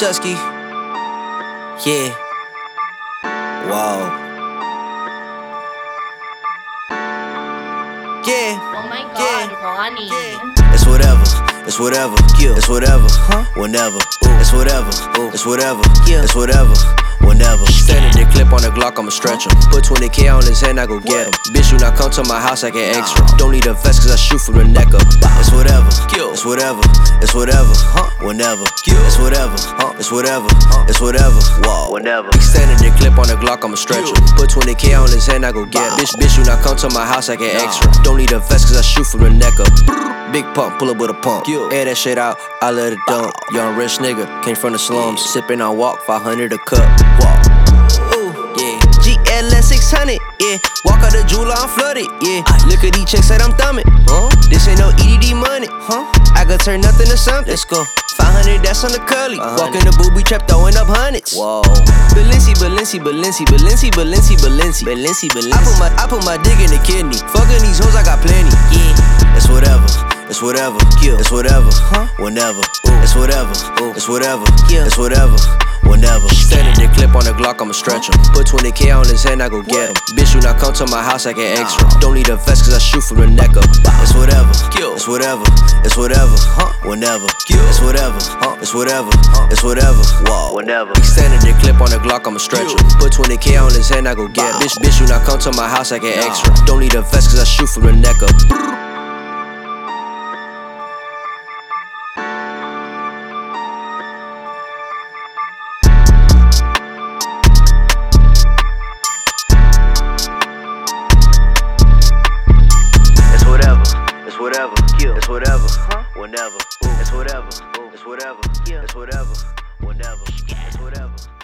Jusky. Yeah. Wow. Yeah. Oh my god, Ronnie. It's whatever. It's whatever. It's whatever. Whenever. It's whatever. It's whatever. It's whatever. Whenever. Standing there, clip on the Glock, I'ma stretch him. Put 20K on his hand, I go get him. Bitch, you not come to my house, I get extra. Don't need a vest, cause I shoot from the neck up. It's whatever. It's whatever. It's whatever. Whenever. It's whatever. It's whatever. It's whatever. Whenever. Standing there, clip on the Glock, I'ma stretch him. Put 20K on his hand, I go get him. Bitch, you not come to my house, I get extra. Don't need a vest, cause I shoot from the neck up. Big pump, pull up with a pump. Air that shit out, I let it dump. Young rich nigga, came from the slums. Sippin' on walk, 500 a cup. Ooh, yeah. GLS 600, yeah. Walk out the jeweler, I'm flooded, yeah. Look at these checks that I'm thumbing. This ain't no EDD money, I could turn nothing to something. Let's go. 500, that's on the curly. Walk in the booby trap, throwing up hundreds. Whoa. Balenci. I put my dick in the kidney. Fucking these hoes, I got plenty. Yeah. It's whatever. It's whatever. It's whatever. Whenever. It's whatever. It's whatever. It's whatever. Whenever. Standing there, clip on the Glock, I'ma stretch him. Put 20K on his hand, I go get him. Bitch, you not come to my house, I get extra. Don't need a vest, cause I shoot from the neck up. It's whatever. It's whatever. It's whatever. Whenever. It's whatever. It's whatever. It's whatever. Whenever. Standing there, clip on the Glock, I'ma stretch him. Put 20K on his hand, I go get him. Bitch, you not come to my house, I get extra. Don't need a vest, cause I shoot from the neck up. It's whatever, it's whatever, whenever, it's whatever, it's whatever, it's whatever, whenever, it's whatever.